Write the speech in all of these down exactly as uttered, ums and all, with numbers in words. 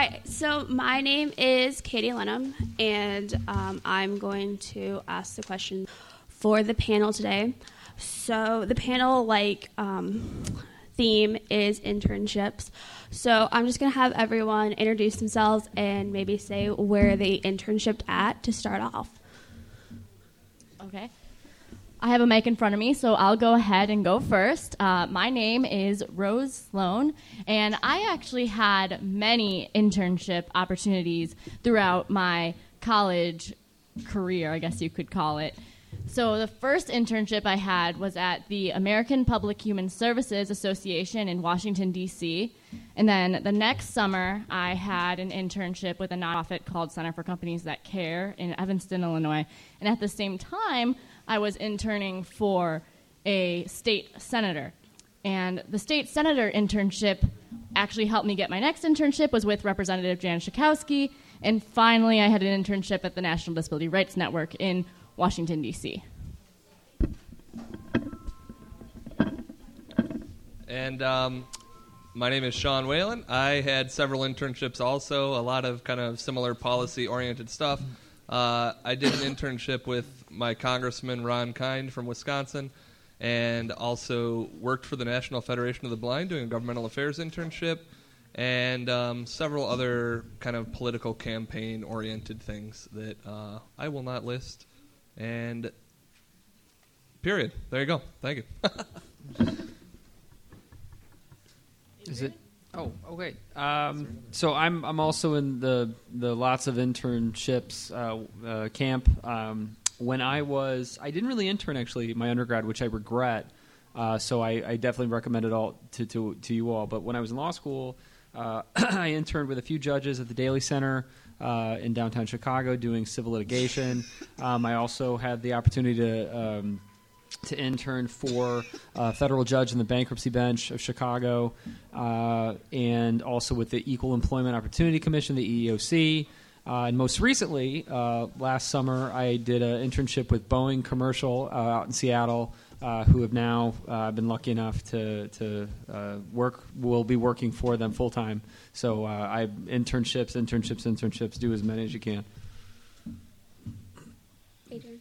right, so my name is Katie Lenham, and um, I'm going to ask the question for the panel today. So the panel, like, um, theme is internships. So I'm just going to have everyone introduce themselves and maybe say where they internshiped at to start off. Okay. I have a mic in front of me, so I'll go ahead and go first. Uh, my name is Rose Sloan, and I actually had many internship opportunities throughout my college career, I guess you could call it. So the first internship I had was at the American Public Human Services Association in Washington, D C And then the next summer, I had an internship with a nonprofit called Center for Companies That Care in Evanston, Illinois. And at the same time, I was interning for a state senator. And the state senator internship actually helped me get my next internship, was with Representative Jan Schakowsky. And finally, I had an internship at the National Disability Rights Network in Washington, D C And um, my name is Sean Whalen. I had several internships also, a lot of kind of similar policy-oriented stuff. Uh, I did an internship with my congressman, Ron Kind, from Wisconsin, and also worked for the National Federation of the Blind doing a governmental affairs internship, and um, several other kind of political campaign-oriented things that uh, I will not list. And period. There you go. Thank you. Is it? Oh, okay. Um, so I'm I'm also in the the lots of internships uh, uh, camp. Um, when I was, I didn't really intern actually my undergrad, which I regret. Uh, so I, I definitely recommend it all to, to to you all. But when I was in law school, uh, I interned with a few judges at the Daly Center uh, in downtown Chicago doing civil litigation. Um, I also had the opportunity to um, to intern for a federal judge in the bankruptcy bench of Chicago, uh, and also with the Equal Employment Opportunity Commission, the E E O C. Uh, and most recently, uh, last summer, I did an internship with Boeing Commercial uh, out in Seattle, uh, who have now uh, been lucky enough to to uh, work, will be working for them full time. So uh, I internships, internships, internships. Do as many as you can. Adrian.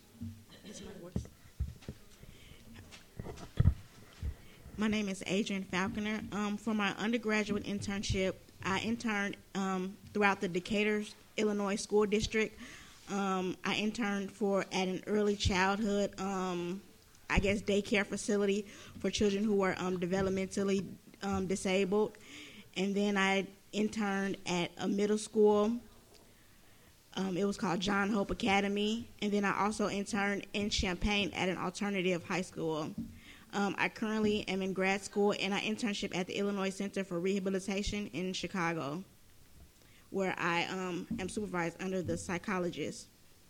My name is Adrian Falconer. Um, for my undergraduate internship, I interned um, throughout the Decatur, Illinois School District. Um, I interned for at an early childhood, um, I guess, daycare facility for children who were um, developmentally um, disabled. And then I interned at a middle school. Um, it was called John Hope Academy. And then I also interned in Champaign at an alternative high school. Um, I currently am in grad school, and I internship at the Illinois Center for Rehabilitation in Chicago, where I um, am supervised under the psychologist.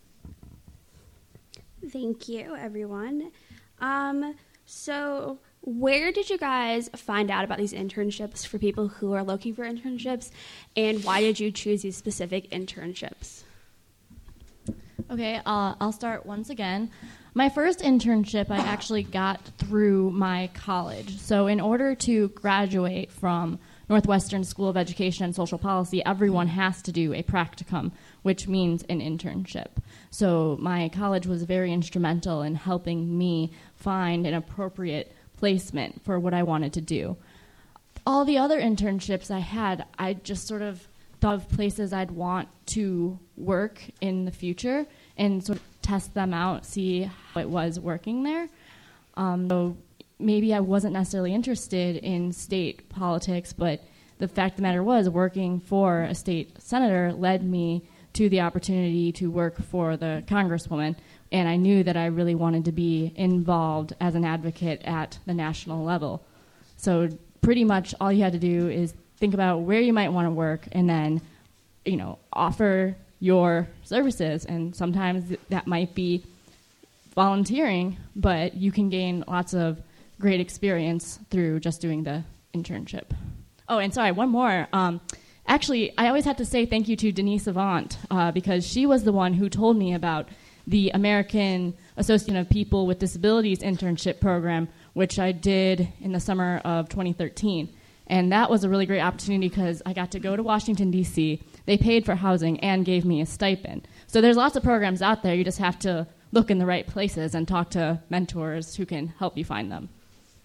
Thank you, everyone. Um, so where did you guys find out about these internships for people who are looking for internships, and why did you choose these specific internships? Okay, uh, I'll start once again. My first internship I actually got through my college. So in order to graduate from Northwestern School of Education and Social Policy, everyone has to do a practicum, which means an internship. So my college was very instrumental in helping me find an appropriate placement for what I wanted to do. All the other internships I had, I just sort of thought of places I'd want to work in the future and sort of test them out, see how it was working there. Um, so maybe I wasn't necessarily interested in state politics, but the fact of the matter was working for a state senator led me to the opportunity to work for the congresswoman, and I knew that I really wanted to be involved as an advocate at the national level. So pretty much all you had to do is think about where you might want to work and then, you know, offer your services, and sometimes th- that might be volunteering, but you can gain lots of great experience through just doing the internship. Oh, and sorry, one more. Um, actually, I always have to say thank you to Denise Avant, uh, because she was the one who told me about the American Association of People with Disabilities internship program, which I did in the summer of twenty thirteen. And that was a really great opportunity because I got to go to Washington, D C. They paid for housing and gave me a stipend. So there's lots of programs out there. You just have to look in the right places and talk to mentors who can help you find them.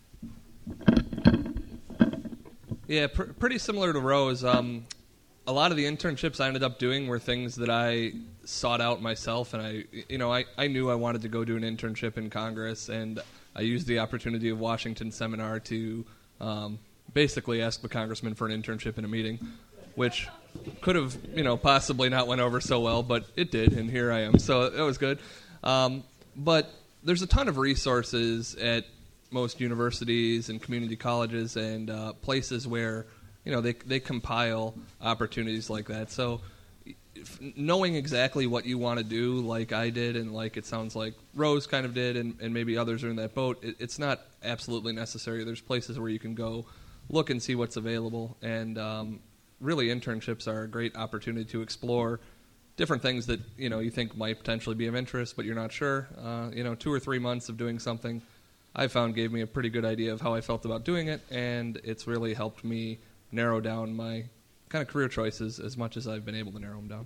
Yeah, pr- pretty similar to Rose. Um, a lot of the internships I ended up doing were things that I sought out myself, and I, you know, I, I knew I wanted to go do an internship in Congress, and I used the opportunity of Washington Seminar to um, basically ask the congressman for an internship in a meeting, which could have, you know, possibly not went over so well, but it did, and here I am, so that was good. Um, but there's a ton of resources at most universities and community colleges and uh, places where, you know, they they compile opportunities like that. So if, knowing exactly what you want to do, like I did, and like it sounds like Rose kind of did, and, and maybe others are in that boat, it, it's not absolutely necessary. There's places where you can go look and see what's available, and um, really internships are a great opportunity to explore different things that, you know, you think might potentially be of interest, but you're not sure. Uh, you know, two or three months of doing something I found gave me a pretty good idea of how I felt about doing it, and it's really helped me narrow down my kind of career choices as much as I've been able to narrow them down.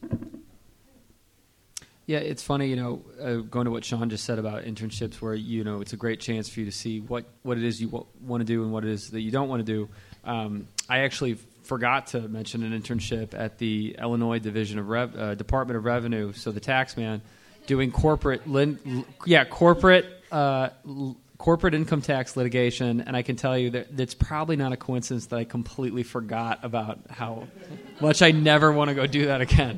Yeah, it's funny, you know, uh, going to what Sean just said about internships, where, you know, it's a great chance for you to see what, what it is you w- want to do and what it is that you don't want to do. Um, I actually forgot to mention an internship at the Illinois Division of Rev- uh, Department of Revenue, so the tax man, doing corporate, lin- yeah, corporate, uh, l- corporate income tax litigation, and I can tell you that it's probably not a coincidence that I completely forgot about how much I never want to go do that again.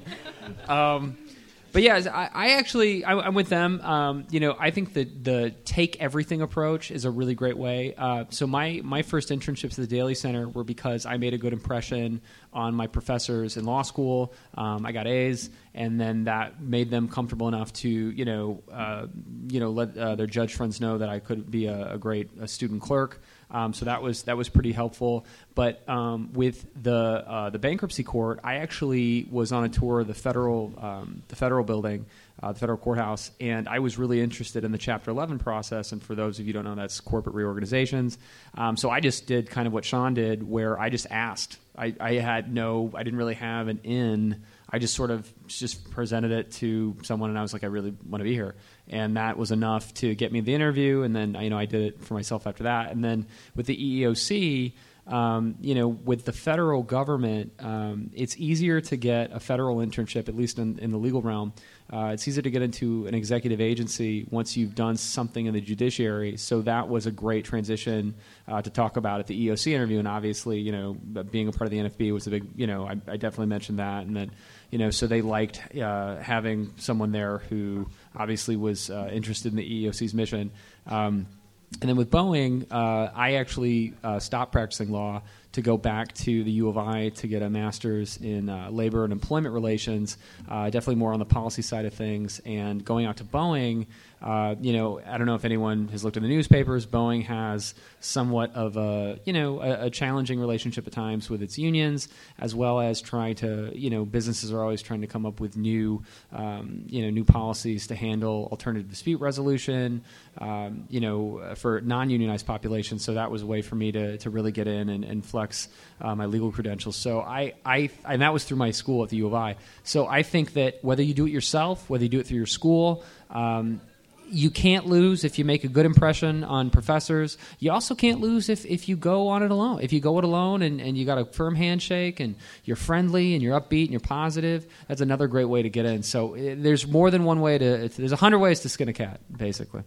Um, But yeah, I, I actually, I, I'm with them. Um, you know, I think that the take everything approach is a really great way. Uh, so my, my first internships at the Daly Center were because I made a good impression on my professors in law school. Um, I got A's, and then that made them comfortable enough to, you know, uh, you know, let uh, their judge friends know that I could be a, a great a student clerk. Um, so that was that was pretty helpful. But um, with the uh, the bankruptcy court, I actually was on a tour of the federal um, the federal building, uh, the federal courthouse, and I was really interested in the Chapter eleven process. And for those of you who don't know, that's corporate reorganizations. Um, so I just did kind of what Sean did, where I just asked. I, I had no, I didn't really have an in. I just sort of just presented it to someone, and I was like, I really want to be here. And that was enough to get me the interview, and then, you know, I did it for myself after that. And then with the E E O C, um, you know, with the federal government, um, it's easier to get a federal internship, at least in, in the legal realm. Uh, it's easier to get into an executive agency once you've done something in the judiciary. So that was a great transition uh, to talk about at the E E O C interview. And obviously, you know, being a part of the N F B was a big, you know, I, I definitely mentioned that. And then, you know, so they liked uh, having someone there who obviously was uh, interested in the E E O C's mission. Um, and then with Boeing, uh, I actually uh, stopped practicing law to go back to the U of I to get a master's in uh, labor and employment relations, uh, definitely more on the policy side of things. And going out to Boeing, uh, you know, I don't know if anyone has looked in the newspapers. Boeing has somewhat of a, you know, a, a challenging relationship at times with its unions, as well as trying to, you know, businesses are always trying to come up with new, um, you know, new policies to handle alternative dispute resolution, um, you know, for non-unionized populations. So that was a way for me to, to really get in and, and flex Uh, my legal credentials. So I, I, and that was through my school at the U of I. So I think that whether you do it yourself, whether you do it through your school, um, you can't lose if you make a good impression on professors. You also can't lose if, if you go on it alone. If you go it alone and, and you got a firm handshake and you're friendly and you're upbeat and you're positive, that's another great way to get in. So it, there's more than one way to, there's a hundred ways to skin a cat, basically.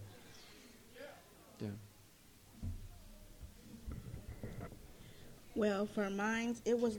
Well, for mine, it was.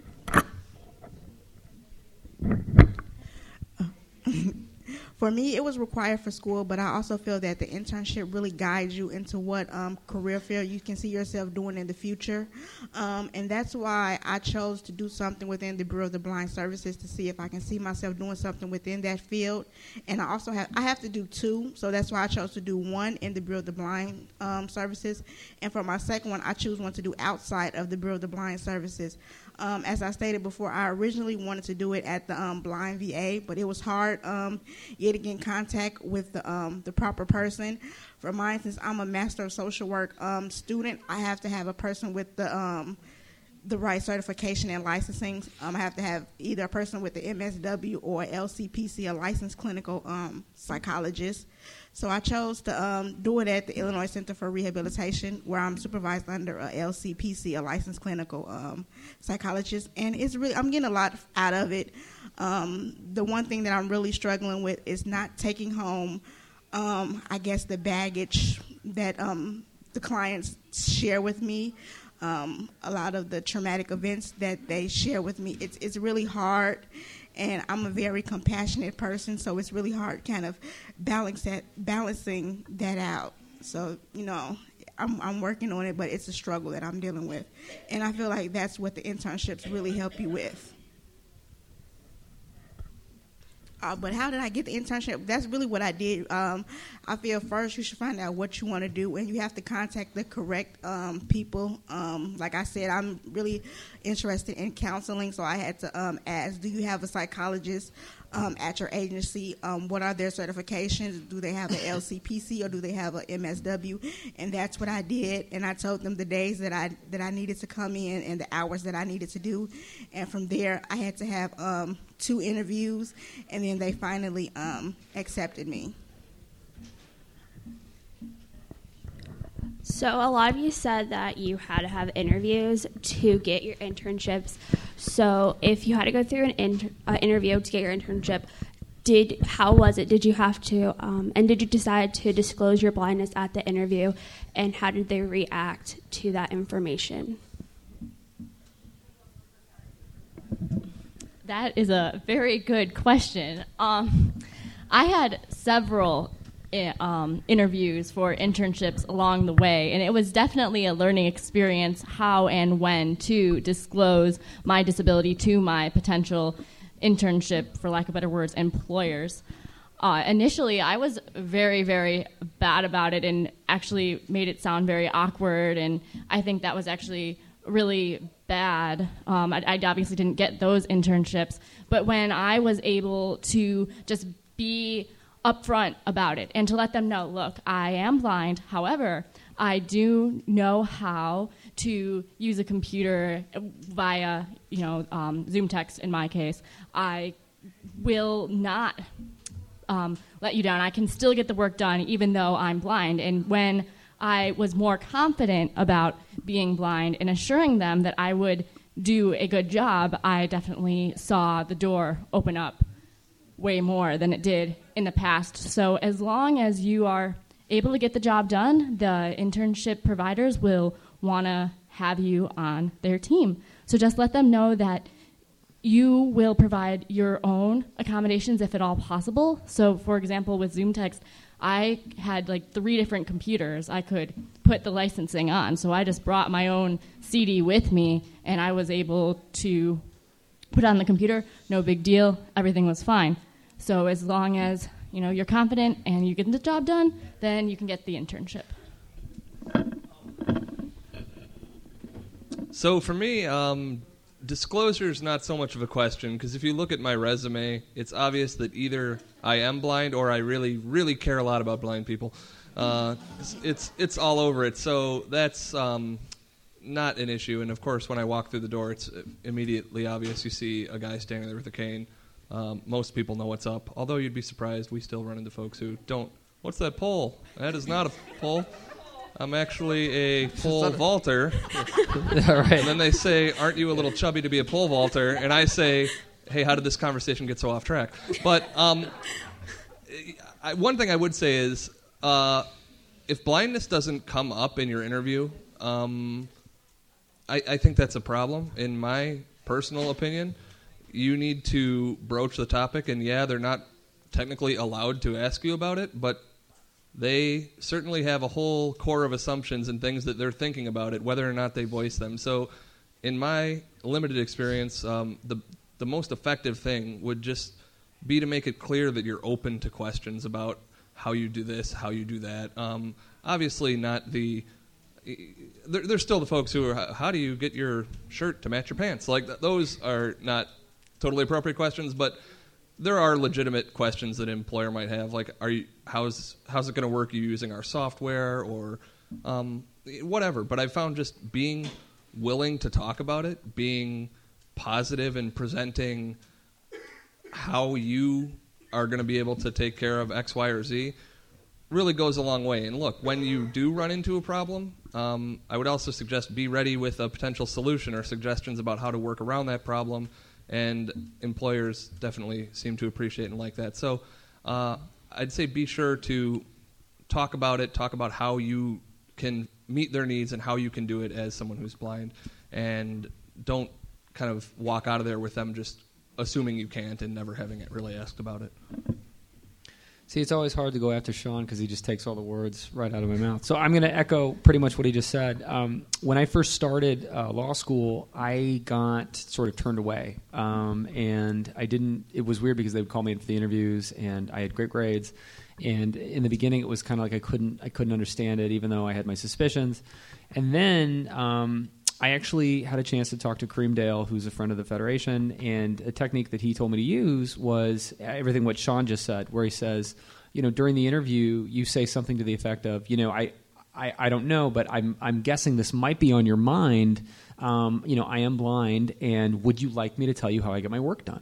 For me, it was required for school, but I also feel that the internship really guides you into what um, career field you can see yourself doing in the future. Um, and that's why I chose to do something within the Bureau of the Blind Services to see if I can see myself doing something within that field. And I also have I have to do two, so that's why I chose to do one in the Bureau of the Blind um, Services. And for my second one, I choose one to do outside of the Bureau of the Blind Services. Um, as I stated before, I originally wanted to do it at the um, Blind V A, but it was hard um, yet to get in contact with the um, the proper person. For mine, since I'm a Master of Social Work um, student, I have to have a person with the um, the right certification and licensing. Um, I have to have either a person with the M S W or L C P C, a licensed clinical um, psychologist. So I chose to um, do it at the Illinois Center for Rehabilitation, where I'm supervised under a L C P C, a licensed clinical um, psychologist. And it's really, I'm getting a lot out of it. Um, the one thing that I'm really struggling with is not taking home, um, I guess, the baggage that um, the clients share with me. Um, a lot of the traumatic events that they share with me, it's it's really hard, and I'm a very compassionate person, so it's really hard kind of balance that, balancing that out. So, you know, I'm, I'm working on it, but it's a struggle that I'm dealing with, and I feel like that's what the internships really help you with. Uh, but how did I get the internship? That's really what I did. Um, I feel first you should find out what you want to do, and you have to contact the correct um, people. Um, like I said, I'm really interested in counseling, so I had to um, ask, do you have a psychologist um, at your agency? Um, what are their certifications? Do they have an L C P C or do they have an M S W? And that's what I did, and I told them the days that I that I needed to come in and the hours that I needed to do. And from there, I had to have um, two interviews, and then they finally um, accepted me. So a lot of you said that you had to have interviews to get your internships. So if you had to go through an inter- uh, interview to get your internship, did how was it? Did you have to, um, and did you decide to disclose your blindness at the interview, and how did they react to that information? That is a very good question. Um, I had several um, interviews for internships along the way, and it was definitely a learning experience how and when to disclose my disability to my potential internship, for lack of better words, employers. Uh, initially, I was very, very bad about it and actually made it sound very awkward, and I think that was actually really bad. Um, I, I obviously didn't get those internships, but when I was able to just be upfront about it and to let them know, look, I am blind, however, I do know how to use a computer via, you know, um, Zoom text in my case. I will not um, let you down. I can still get the work done even though I'm blind. And when I was more confident about being blind and assuring them that I would do a good job, I definitely saw the door open up way more than it did in the past. So as long as you are able to get the job done, the internship providers will want to have you on their team. So just let them know that you will provide your own accommodations if at all possible. So for example, with Zoom Text, I had like three different computers I could put the licensing on. So I just brought my own C D with me, and I was able to put it on the computer. No big deal. Everything was fine. So as long as, you know, you're confident and you get the job done, then you can get the internship. So for me, um, disclosure is not so much of a question, because if you look at my resume, it's obvious that either I am blind or I really, really care a lot about blind people. Uh, it's, it's it's all over it. So that's um, not an issue. And of course, when I walk through the door, it's immediately obvious. You see a guy standing there with a cane. Um, most people know what's up. Although you'd be surprised, we still run into folks who don't. What's that pole? That is not a pole. I'm actually a pole vaulter. Right. And then they say, aren't you a little chubby to be a pole vaulter? And I say, hey, how did this conversation get so off track? But um, I, one thing I would say is, uh, if blindness doesn't come up in your interview, um, I, I think that's a problem, in my personal opinion. You need to broach the topic, and yeah, they're not technically allowed to ask you about it, but they certainly have a whole core of assumptions and things that they're thinking about it, whether or not they voice them. So in my limited experience, um, the the most effective thing would just be to make it clear that you're open to questions about how you do this, how you do that. Um, obviously not the... There, there's still the folks who are, how do you get your shirt to match your pants? Like, th- those are not totally appropriate questions, but there are legitimate questions that an employer might have, like, are you, how's how's it going to work? Are you using our software or um, whatever? But I found just being willing to talk about it, being positive and presenting how you are going to be able to take care of X, Y, or Z really goes a long way. And look, when you do run into a problem, um, I would also suggest be ready with a potential solution or suggestions about how to work around that problem. And employers definitely seem to appreciate and like that. So uh, I'd say be sure to talk about it, talk about how you can meet their needs and how you can do it as someone who's blind. And don't kind of walk out of there with them just assuming you can't and never having it really asked about it. See, it's always hard to go after Sean because he just takes all the words right out of my mouth. So I'm going to echo pretty much what he just said. Um, when I first started uh, law school, I got sort of turned away. Um, and I didn't – it was weird because they would call me in for the interviews, and I had great grades. And in the beginning, it was kind of like I couldn't I couldn't understand it, even though I had my suspicions. And then um, I actually had a chance to talk to Kareem Dale, who's a friend of the Federation, and a technique that he told me to use was everything what Sean just said, where he says, you know, during the interview, you say something to the effect of, you know, I, I, I don't know, but I'm I'm guessing this might be on your mind. Um, you know, I am blind, and would you like me to tell you how I get my work done?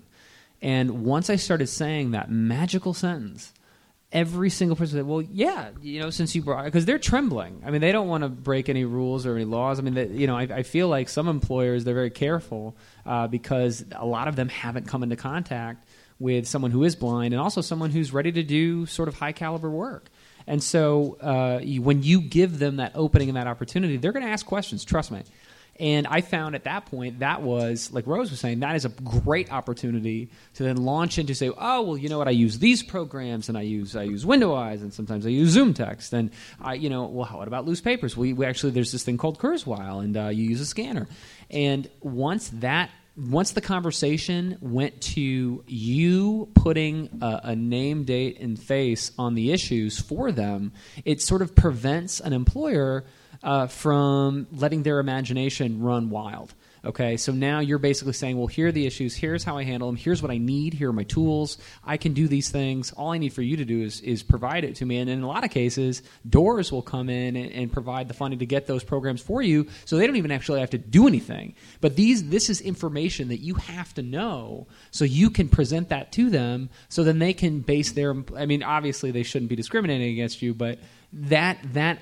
And once I started saying that magical sentence, every single person said, well, yeah, you know, since you brought – because they're trembling. I mean, they don't want to break any rules or any laws. I mean, they, you know, I, I feel like some employers, they're very careful uh, because a lot of them haven't come into contact with someone who is blind and also someone who's ready to do sort of high-caliber work. And so uh, you, when you give them that opening and that opportunity, they're going to ask questions, trust me. And I found at that point that was, like Rose was saying, that is a great opportunity to then launch into say, oh, well, you know what, I use these programs, and I use I use Window-Eyes, and sometimes I use Zoom Text, and I, you know, well, what about loose papers? We, we actually there's this thing called Kurzweil, and uh, you use a scanner. And once that once the conversation went to you putting a, a name, date, and face on the issues for them, it sort of prevents an employer Uh, from letting their imagination run wild. Okay, so now you're basically saying, well, here are the issues, here's how I handle them, here's what I need, here are my tools, I can do these things, all I need for you to do is, is provide it to me. And in a lot of cases, doors will come in and, and provide the funding to get those programs for you, so they don't even actually have to do anything. But these, this is information that you have to know, so you can present that to them, so then they can base their, I mean, obviously they shouldn't be discriminating against you, but that that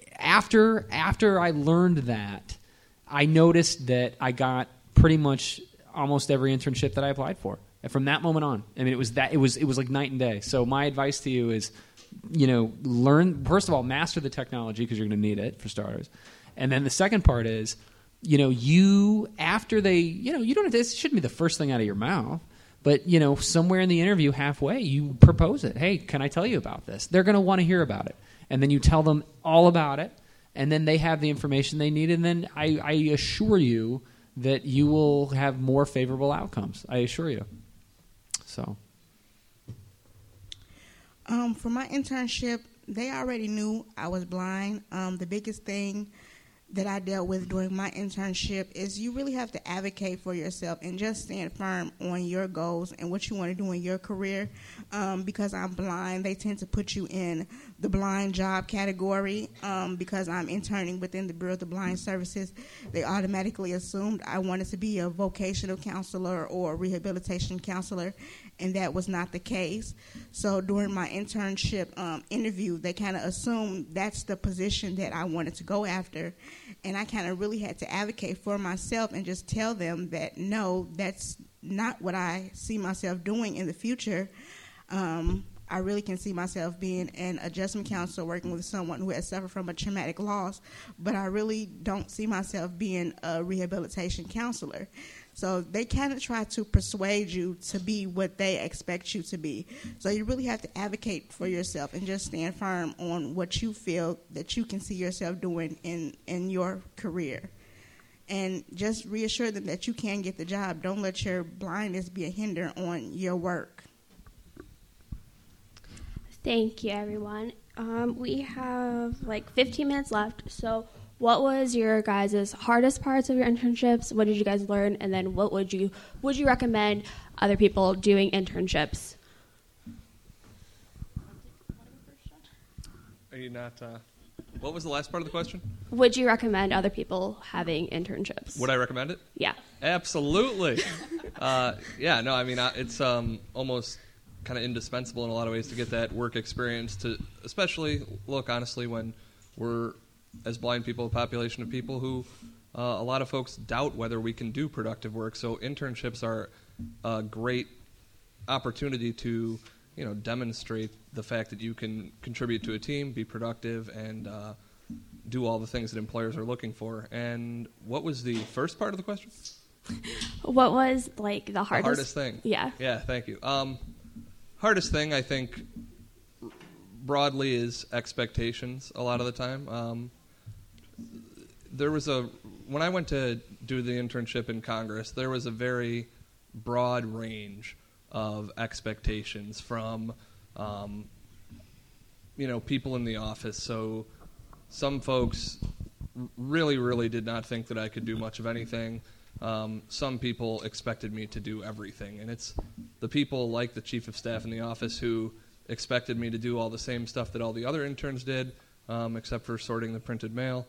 After after I learned that, I noticed that I got pretty much almost every internship that I applied for. And from that moment on, I mean, it was that it was it was like night and day. So my advice to you is, you know, learn first of all, master the technology because you're going to need it for starters, and then the second part is, you know, you after they, you know, you don't. This shouldn't be the first thing out of your mouth. But, you know, somewhere in the interview halfway, you propose it. Hey, can I tell you about this? They're going to want to hear about it. And then you tell them all about it, and then they have the information they need, and then I, I assure you that you will have more favorable outcomes. I assure you. So, um, for my internship, they already knew I was blind. Um, the biggest thing that I dealt with during my internship is you really have to advocate for yourself and just stand firm on your goals and what you want to do in your career. Um, because I'm blind, they tend to put you in the blind job category. Um, because I'm interning within the Bureau of the Blind Services, they automatically assumed I wanted to be a vocational counselor or a rehabilitation counselor, and that was not the case. So during my internship um, interview, they kind of assumed that's the position that I wanted to go after. And I kind of really had to advocate for myself and just tell them that, no, that's not what I see myself doing in the future. Um, I really can see myself being an adjustment counselor working with someone who has suffered from a traumatic loss, but I really don't see myself being a rehabilitation counselor. So they kind of try to persuade you to be what they expect you to be. So you really have to advocate for yourself and just stand firm on what you feel that you can see yourself doing in, in your career. And just reassure them that you can get the job. Don't let your blindness be a hinder on your work. Thank you, everyone. Um, we have like fifteen minutes left, so what was your guys' hardest parts of your internships? What did you guys learn? And then what would you would you recommend other people doing internships? Are you not? Uh... What was the last part of the question? Would you recommend other people having internships? Would I recommend it? Yeah. Absolutely. uh, yeah, no, I mean, uh, it's um, almost kind of indispensable in a lot of ways to get that work experience, to especially, look, honestly, when we're, as blind people, a population of people who uh, a lot of folks doubt whether we can do productive work. So internships are a great opportunity to, you know, demonstrate the fact that you can contribute to a team, be productive, and uh, do all the things that employers are looking for. And what was the first part of the question? What was, like, the hardest? The hardest thing. Yeah. Yeah, thank you. Um, hardest thing, I think, broadly is expectations a lot of the time. Um, there was a, when I went to do the internship in Congress, there was a very broad range of expectations from, um, you know, people in the office. So some folks really, really did not think that I could do much of anything. Um, some people expected me to do everything. And it's the people like the chief of staff in the office who expected me to do all the same stuff that all the other interns did, um, except for sorting the printed mail.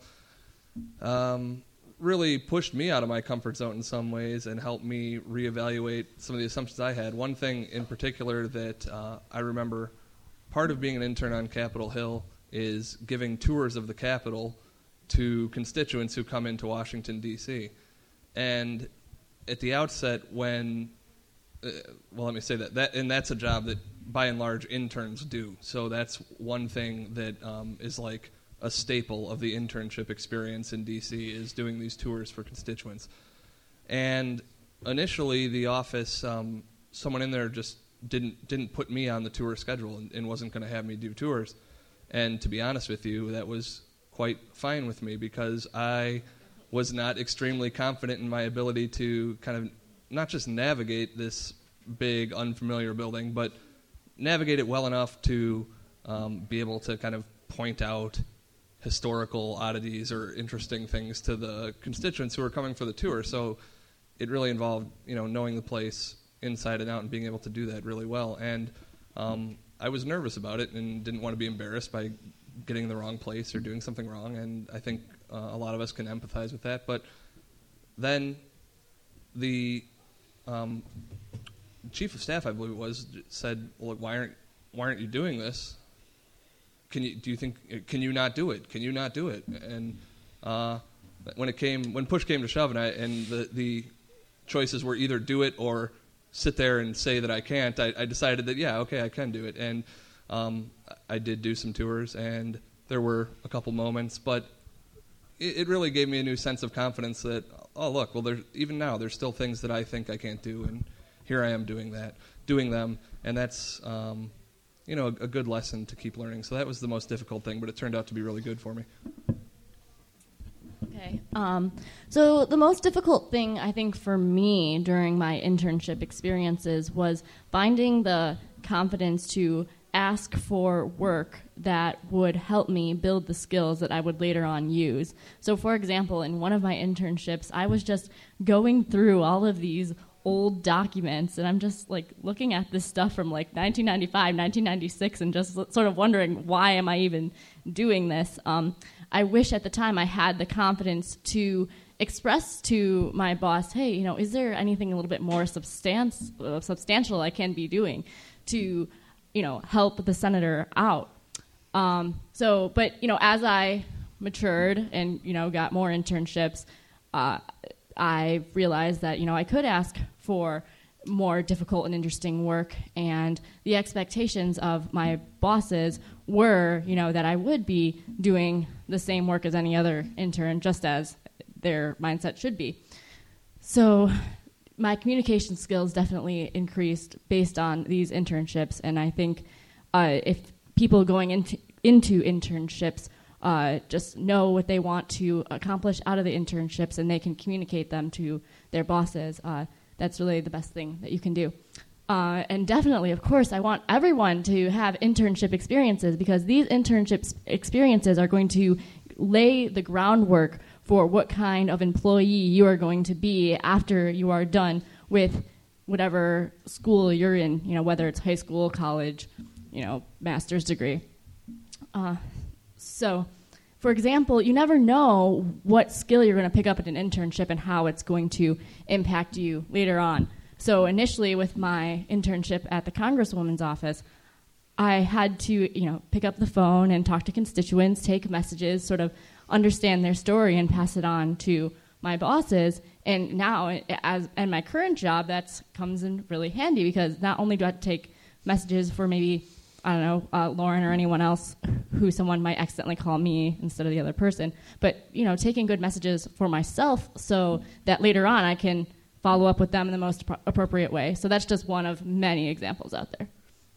Um, really pushed me out of my comfort zone in some ways and helped me reevaluate some of the assumptions I had. One thing in particular that uh, I remember, part of being an intern on Capitol Hill is giving tours of the Capitol to constituents who come into Washington, D C And at the outset, when, uh, well, let me say that, that, and that's a job that by and large interns do. So that's one thing that um, is like a staple of the internship experience in D C is doing these tours for constituents. And initially, the office, um, someone in there just didn't didn't put me on the tour schedule and, and wasn't going to have me do tours. And to be honest with you, that was quite fine with me because I was not extremely confident in my ability to kind of not just navigate this big, unfamiliar building, but navigate it well enough to um, be able to kind of point out historical oddities or interesting things to the constituents who are coming for the tour. So it really involved, you know, knowing the place inside and out and being able to do that really well. And um, I was nervous about it and didn't want to be embarrassed by getting in the wrong place or doing something wrong. And I think uh, a lot of us can empathize with that. But then the um, chief of staff, I believe it was, said, "Look, why aren't why aren't you doing this? Can you do you think can you not do it? Can you not do it?" And uh, when it came when push came to shove, and I and the the choices were either do it or sit there and say that I can't, I, I decided that yeah, okay, I can do it. And um, I did do some tours, and there were a couple moments, but it, it really gave me a new sense of confidence that oh look, well there even now there's still things that I think I can't do, and here I am doing that, doing them, and that's. Um, you know, a, a good lesson to keep learning. So that was the most difficult thing, but it turned out to be really good for me. Okay. Um, so the most difficult thing, I think, for me during my internship experiences was finding the confidence to ask for work that would help me build the skills that I would later on use. So, for example, in one of my internships, I was just going through all of these old documents, and I'm just like looking at this stuff from like nineteen ninety-five, nineteen ninety-six, and just sort of wondering, why am I even doing this? Um, I wish at the time I had the confidence to express to my boss, hey, you know, is there anything a little bit more substance, uh, substantial I can be doing to, you know, help the senator out? Um, so, but, you know, as I matured and, you know, got more internships, uh, I realized that, you know, I could ask for more difficult and interesting work, and the expectations of my bosses were, you know, that I would be doing the same work as any other intern, just as their mindset should be. So my communication skills definitely increased based on these internships, and I think uh, if people going into, into internships Uh, just know what they want to accomplish out of the internships, and they can communicate them to their bosses. Uh, that's really the best thing that you can do. Uh, and definitely, of course, I want everyone to have internship experiences, because these internship experiences are going to lay the groundwork for what kind of employee you are going to be after you are done with whatever school you're in, you know, whether it's high school, college, you know, master's degree. Uh, So for example, you never know what skill you're going to pick up at an internship and how it's going to impact you later on. So initially with my internship at the Congresswoman's office, I had to, you know, pick up the phone and talk to constituents, take messages, sort of understand their story and pass it on to my bosses. And now, as in my current job, that comes in really handy because not only do I have to take messages for maybe, I don't know, uh, Lauren or anyone else who someone might accidentally call me instead of the other person, but, you know, taking good messages for myself so that later on I can follow up with them in the most appro- appropriate way. So that's just one of many examples out there.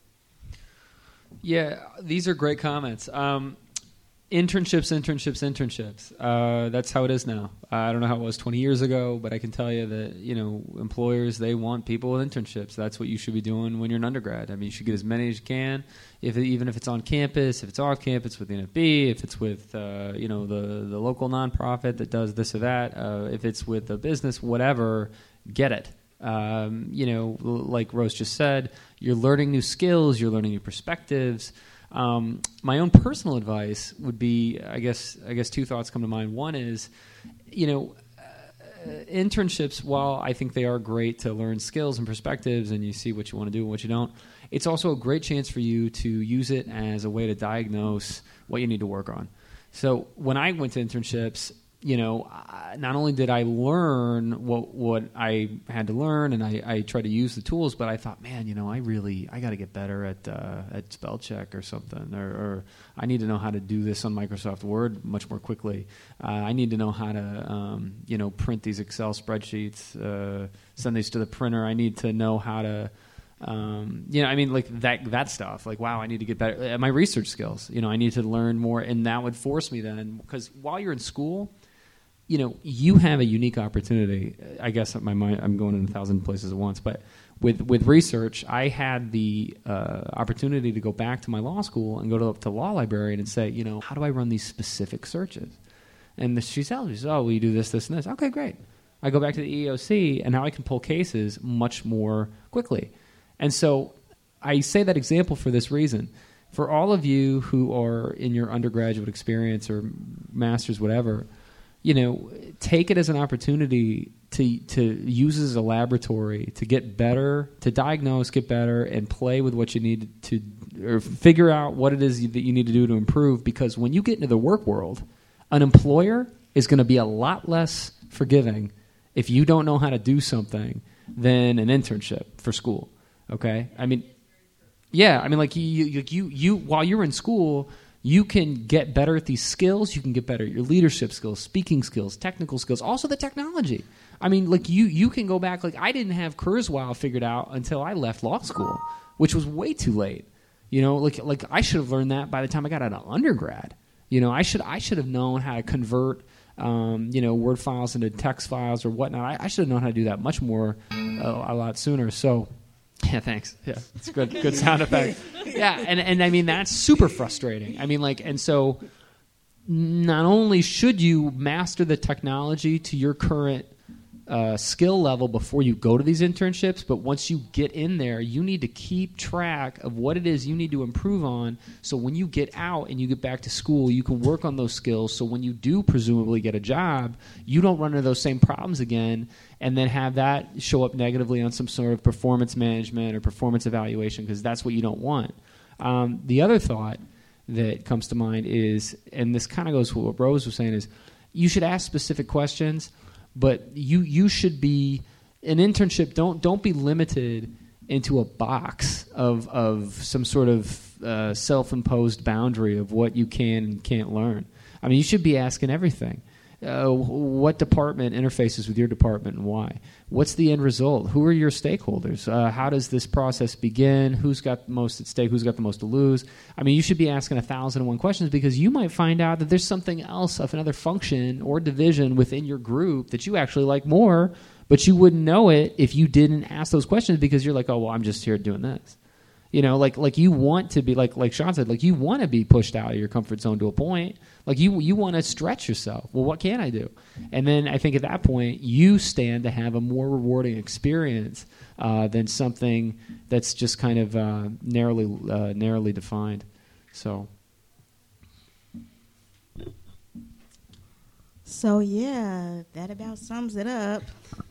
Yeah, these are great comments. Um, internships, internships, internships. Uh, that's how it is now. I don't know how it was twenty years ago, but I can tell you that, you know, employers, they want people with internships. That's what you should be doing when you're an undergrad. I mean, you should get as many as you can, if it, even if it's on campus, if it's off campus with the N F B, if it's with, uh, you know, the, the local nonprofit that does this or that, uh, if it's with a business, whatever, get it. Um, you know, like Rose just said, you're learning new skills, you're learning new perspectives. Um, my own personal advice would be, I guess, I guess two thoughts come to mind. One is, you know, uh, internships, while I think they are great to learn skills and perspectives and you see what you want to do and what you don't, it's also a great chance for you to use it as a way to diagnose what you need to work on. So when I went to internships, you know, not only did I learn what what I had to learn, and I, I tried to use the tools, but I thought, man, you know, I really I got to get better at uh, at spell check or something, or, or I need to know how to do this on Microsoft Word much more quickly. Uh, I need to know how to, um, you know, print these Excel spreadsheets, uh, send these to the printer. I need to know how to. Um, you know, I mean, like that that stuff. Like, wow, I need to get better at my research skills. You know, I need to learn more, and that would force me then, because while you're in school, you know, you have a unique opportunity. I guess my mind, I'm going in a thousand places at once, but with with research, I had the uh, opportunity to go back to my law school and go to the law librarian and say, you know, how do I run these specific searches? And the, she tells me, oh, well, you do this, this, and this. Okay, great. I go back to the E E O C, and now I can pull cases much more quickly. And so I say that example for this reason. For all of you who are in your undergraduate experience or master's, whatever, you know, take it as an opportunity to to use it as a laboratory to get better, to diagnose, get better, and play with what you need to, or figure out what it is that you need to do to improve. Because when you get into the work world, an employer is going to be a lot less forgiving if you don't know how to do something than an internship for school. Okay, I mean, yeah, I mean, like you, you, you, you while you're in school, you can get better at these skills. You can get better at your leadership skills, speaking skills, technical skills, also the technology. I mean, like you, you can go back. Like I didn't have Kurzweil figured out until I left law school, which was way too late. You know, like like I should have learned that by the time I got out of undergrad. You know, I should I should have known how to convert, um, you know, Word files into text files or whatnot. I, I should have known how to do that much more, uh, a lot sooner. So. Yeah, thanks. Yeah, it's a good, good sound effect. Yeah, and, and I mean, that's super frustrating. I mean, like, and so not only should you master the technology to your current uh, skill level before you go to these internships, but once you get in there, you need to keep track of what it is you need to improve on, so when you get out and you get back to school, you can work on those skills, so when you do presumably get a job, you don't run into those same problems again, and then have that show up negatively on some sort of performance management or performance evaluation, because that's what you don't want. Um, the other thought that comes to mind is, and this kind of goes with what Rose was saying, is you should ask specific questions, but you you should be, an internship, don't don't be limited into a box of, of some sort of uh, self-imposed boundary of what you can and can't learn. I mean, you should be asking everything. Uh, what department interfaces with your department and why? What's the end result? Who are your stakeholders? Uh, how does this process begin? Who's got the most at stake? Who's got the most to lose? I mean, you should be asking a thousand and one questions, because you might find out that there's something else of another function or division within your group that you actually like more, but you wouldn't know it if you didn't ask those questions, because you're like, oh, well, I'm just here doing this. You know, like like you want to be, like like Sean said, like you want to be pushed out of your comfort zone to a point. Like you you want to stretch yourself. Well, what can I do? And then I think at that point, you stand to have a more rewarding experience uh, than something that's just kind of uh, narrowly uh, narrowly defined. So. So yeah, that about sums it up.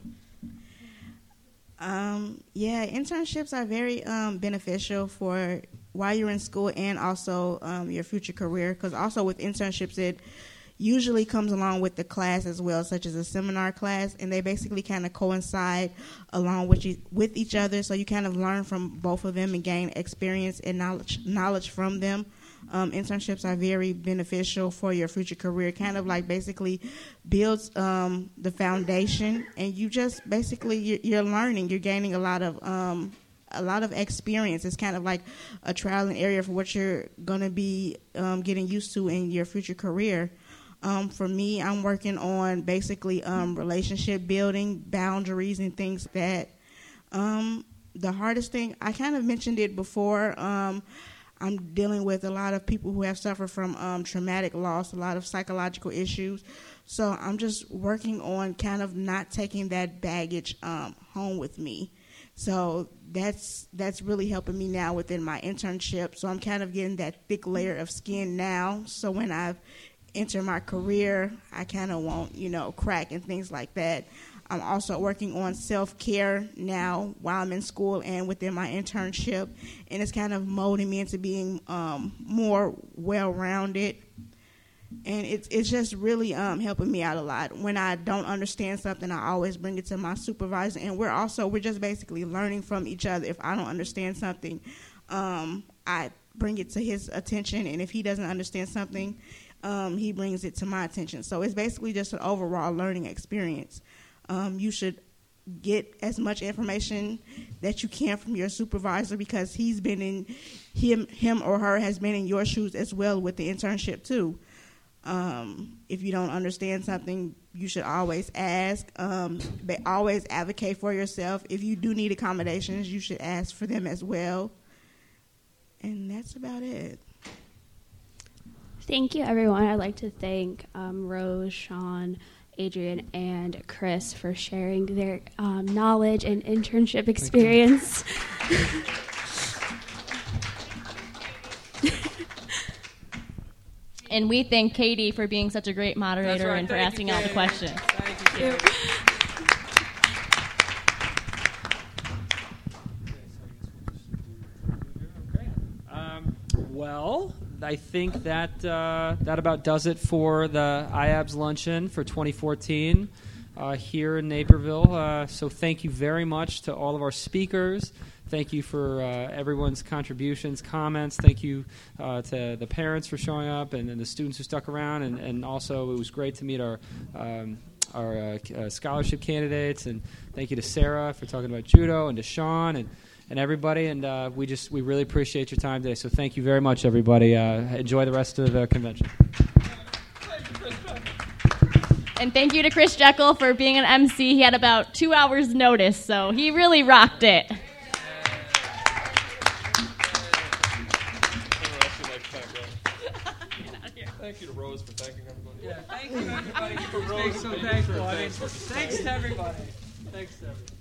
Um, yeah, internships are very um, beneficial for while you're in school and also um, your future career. Because also with internships, it usually comes along with the class as well, such as a seminar class, and they basically kind of coincide along with you, with each other. So you kind of learn from both of them and gain experience and knowledge knowledge from them. Um, internships are very beneficial for your future career, kind of like basically builds um, the foundation, and you just basically you're, you're learning, you're gaining a lot of um, a lot of experience. It's kind of like a trial and error for what you're going to be um, getting used to in your future career. Um, for me, I'm working on basically um, relationship building, boundaries, and things like that. Um, the hardest thing, I kind of mentioned it before, um, I'm dealing with a lot of people who have suffered from um, traumatic loss, a lot of psychological issues. So I'm just working on kind of not taking that baggage um, home with me. So that's that's really helping me now within my internship. So I'm kind of getting that thick layer of skin now. So when I enter my career, I kind of won't, you know, crack and things like that. I'm also working on self-care now while I'm in school and within my internship, and it's kind of molding me into being um, more well-rounded. And it's it's just really um, helping me out a lot. When I don't understand something, I always bring it to my supervisor, and we're also we're just basically learning from each other. If I don't understand something, um, I bring it to his attention, and if he doesn't understand something, um, he brings it to my attention. So it's basically just an overall learning experience. Um, you should get as much information that you can from your supervisor, because he's been in him him or her has been in your shoes as well with the internship too. Um, if you don't understand something, you should always ask, um, but always advocate for yourself. If you do need accommodations, you should ask for them as well. And that's about it. Thank you, everyone. I'd like to thank um, Rose, Sean, Adrian, and Chris for sharing their um, knowledge and internship experience. And we thank Katie for being such a great moderator right. and for Thank asking you, all the Katie. questions. Thank you, Katie. Um, well, I think that uh, that about does it for the I A B S Luncheon for twenty fourteen uh, here in Naperville. Uh, so thank you very much to all of our speakers. Thank you for uh, everyone's contributions, comments. Thank you uh, to the parents for showing up and, and the students who stuck around. And, and also, it was great to meet our um, our uh, uh, scholarship candidates. And thank you to Sarah for talking about judo, and to Sean and, and everybody. And uh, we just we really appreciate your time today. So thank you very much, everybody. Uh, enjoy the rest of the convention. And thank you to Chris Jekyll for being an M C. He had about two hours' notice, so he really rocked it. Thank you to Rose for thanking everybody. Yeah, thank you, everybody. For Rose, so thankful. I mean, thanks to everybody. Thanks to everybody.